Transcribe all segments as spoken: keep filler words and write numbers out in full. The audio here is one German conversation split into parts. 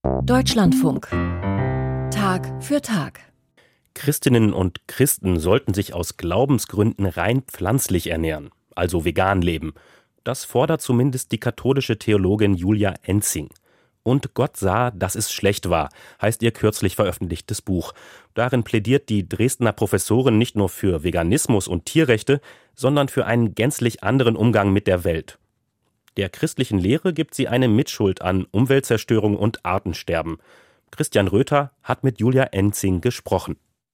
Deutschlandfunk. Tag für Tag. Christinnen und Christen sollten sich aus Glaubensgründen rein pflanzlich ernähren, also vegan leben. Das fordert zumindest die katholische Theologin Julia Enzing. Und Gott sah, dass es schlecht war, heißt ihr kürzlich veröffentlichtes Buch. Darin plädiert die Dresdner Professorin nicht nur für Veganismus und Tierrechte, sondern für einen gänzlich anderen Umgang mit der Welt. Der christlichen Lehre gibt sie eine Mitschuld an Umweltzerstörung und Artensterben. Christian Röther hat mit Julia Enzing gesprochen.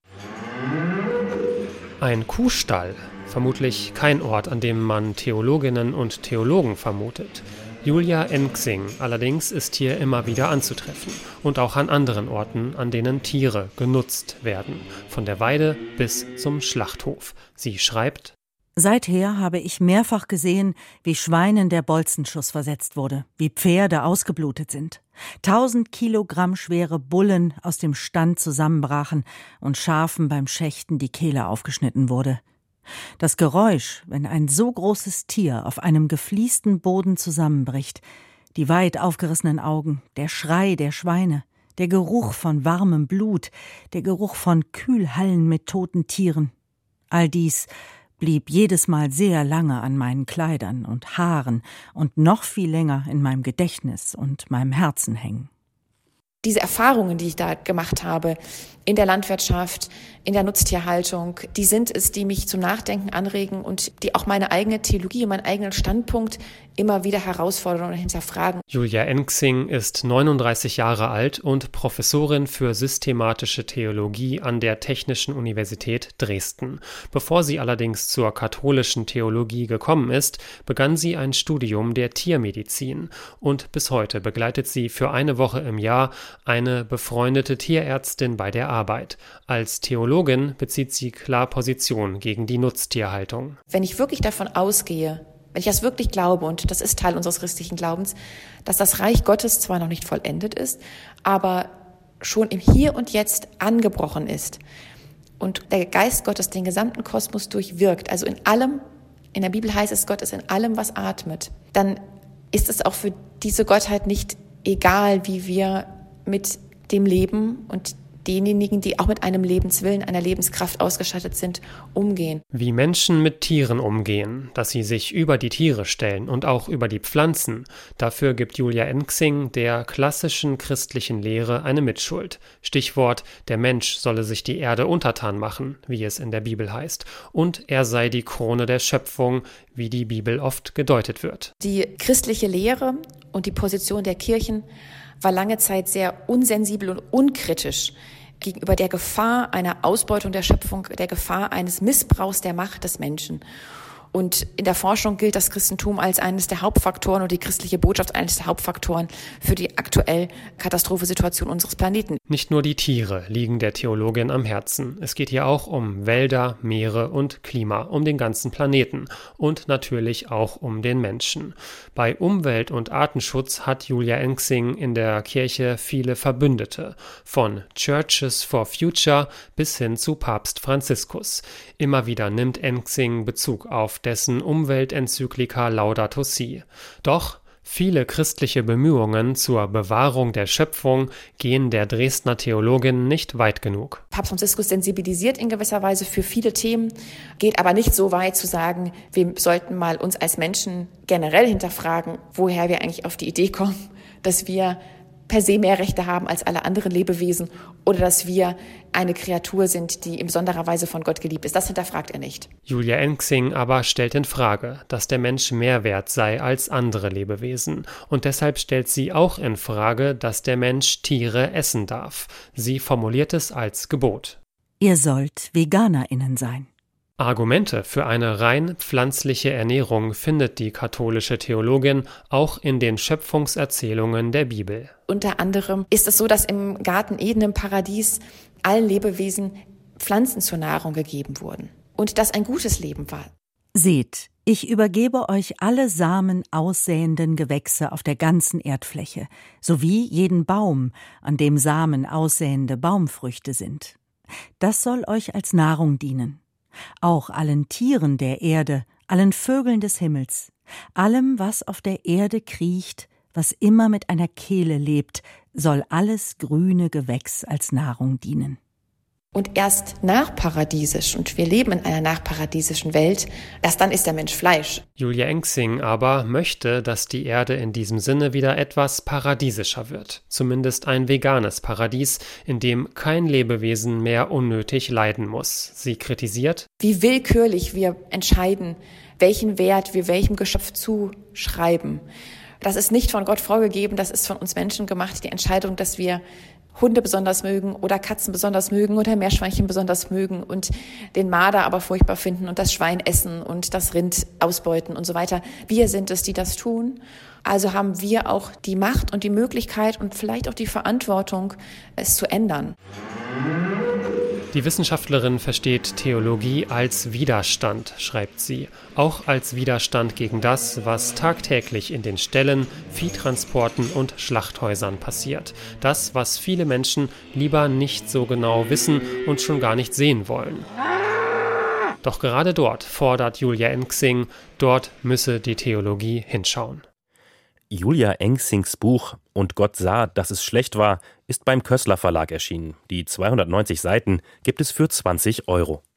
Ein Kuhstall, vermutlich kein Ort, an dem man Theologinnen und Theologen vermutet. Julia Enzing allerdings ist hier immer wieder anzutreffen und auch an anderen Orten, an denen Tiere genutzt werden, von der Weide bis zum Schlachthof. Sie schreibt: Seither habe ich mehrfach gesehen, wie Schweinen der Bolzenschuss versetzt wurde, wie Pferde ausgeblutet sind, tausend Kilogramm schwere Bullen aus dem Stand zusammenbrachen und Schafen beim Schächten die Kehle aufgeschnitten wurde. Das Geräusch, wenn ein so großes Tier auf einem gefliesten Boden zusammenbricht, die weit aufgerissenen Augen, der Schrei der Schweine, der Geruch von warmem Blut, der Geruch von Kühlhallen mit toten Tieren, all dies blieb jedes Mal sehr lange an meinen Kleidern und Haaren und noch viel länger in meinem Gedächtnis und meinem Herzen hängen. Diese Erfahrungen, die ich da gemacht habe, in der Landwirtschaft, in der Nutztierhaltung, die sind es, die mich zum Nachdenken anregen und die auch meine eigene Theologie und meinen eigenen Standpunkt immer wieder herausfordern und hinterfragen. Julia Enzing ist neununddreißig Jahre alt und Professorin für systematische Theologie an der Technischen Universität Dresden. Bevor sie allerdings zur katholischen Theologie gekommen ist, begann sie ein Studium der Tiermedizin und bis heute begleitet sie für eine Woche im Jahr eine befreundete Tierärztin bei der Arbeit. Als Theologin bezieht sie klar Position gegen die Nutztierhaltung. Wenn ich wirklich davon ausgehe, wenn ich das wirklich glaube, und das ist Teil unseres christlichen Glaubens, dass das Reich Gottes zwar noch nicht vollendet ist, aber schon im Hier und Jetzt angebrochen ist und der Geist Gottes den gesamten Kosmos durchwirkt, also in allem, in der Bibel heißt es, Gott ist in allem, was atmet, dann ist es auch für diese Gottheit nicht egal, wie wir mit dem Leben und denjenigen, die auch mit einem Lebenswillen, einer Lebenskraft ausgestattet sind, umgehen. Wie Menschen mit Tieren umgehen, dass sie sich über die Tiere stellen und auch über die Pflanzen, dafür gibt Julia Enzing der klassischen christlichen Lehre eine Mitschuld. Stichwort, der Mensch solle sich die Erde untertan machen, wie es in der Bibel heißt, und er sei die Krone der Schöpfung, wie die Bibel oft gedeutet wird. Die christliche Lehre und die Position der Kirchen war lange Zeit sehr unsensibel und unkritisch gegenüber der Gefahr einer Ausbeutung der Schöpfung, der Gefahr eines Missbrauchs der Macht des Menschen. Und in der Forschung gilt das Christentum als eines der Hauptfaktoren und die christliche Botschaft eines der Hauptfaktoren für die aktuell katastrophische Situation unseres Planeten. Nicht nur die Tiere liegen der Theologin am Herzen. Es geht hier auch um Wälder, Meere und Klima, um den ganzen Planeten und natürlich auch um den Menschen. Bei Umwelt- und Artenschutz hat Julia Enzing in der Kirche viele Verbündete, von Churches for Future bis hin zu Papst Franziskus. Immer wieder nimmt Enzing Bezug auf dessen Umweltenzyklika Laudato Si. Doch viele christliche Bemühungen zur Bewahrung der Schöpfung gehen der Dresdner Theologin nicht weit genug. Papst Franziskus sensibilisiert in gewisser Weise für viele Themen, geht aber nicht so weit zu sagen, wir sollten mal uns als Menschen generell hinterfragen, woher wir eigentlich auf die Idee kommen, dass wir per se mehr Rechte haben als alle anderen Lebewesen oder dass wir eine Kreatur sind, die in besonderer Weise von Gott geliebt ist. Das hinterfragt er nicht. Julia Enzing aber stellt in Frage, dass der Mensch mehr wert sei als andere Lebewesen. Und deshalb stellt sie auch in Frage, dass der Mensch Tiere essen darf. Sie formuliert es als Gebot. Ihr sollt VeganerInnen sein. Argumente für eine rein pflanzliche Ernährung findet die katholische Theologin auch in den Schöpfungserzählungen der Bibel. Unter anderem ist es so, dass im Garten Eden, im Paradies, allen Lebewesen Pflanzen zur Nahrung gegeben wurden und das ein gutes Leben war. Seht, ich übergebe euch alle Samen aussäenden Gewächse auf der ganzen Erdfläche, sowie jeden Baum, an dem Samen aussäende Baumfrüchte sind. Das soll euch als Nahrung dienen. Auch allen Tieren der Erde, allen Vögeln des Himmels, allem, was auf der Erde kriecht, was immer mit einer Kehle lebt, soll alles grüne Gewächs als Nahrung dienen. Und erst nachparadiesisch, und wir leben in einer nachparadiesischen Welt, erst dann ist der Mensch Fleisch. Julia Engsing aber möchte, dass die Erde in diesem Sinne wieder etwas paradiesischer wird. Zumindest ein veganes Paradies, in dem kein Lebewesen mehr unnötig leiden muss. Sie kritisiert: Wie willkürlich wir entscheiden, welchen Wert wir welchem Geschöpf zuschreiben. Das ist nicht von Gott vorgegeben, das ist von uns Menschen gemacht, die Entscheidung, dass wir Hunde besonders mögen oder Katzen besonders mögen oder Meerschweinchen besonders mögen und den Marder aber furchtbar finden und das Schwein essen und das Rind ausbeuten und so weiter. Wir sind es, die das tun. Also haben wir auch die Macht und die Möglichkeit und vielleicht auch die Verantwortung, es zu ändern. Die Wissenschaftlerin versteht Theologie als Widerstand, schreibt sie. Auch als Widerstand gegen das, was tagtäglich in den Ställen, Viehtransporten und Schlachthäusern passiert. Das, was viele Menschen lieber nicht so genau wissen und schon gar nicht sehen wollen. Doch gerade dort fordert Julia Engsing, dort müsse die Theologie hinschauen. Julia Engsings Buch »Und Gott sah, dass es schlecht war« ist beim Kössler Verlag erschienen. Die zweihundertneunzig Seiten gibt es für zwanzig Euro.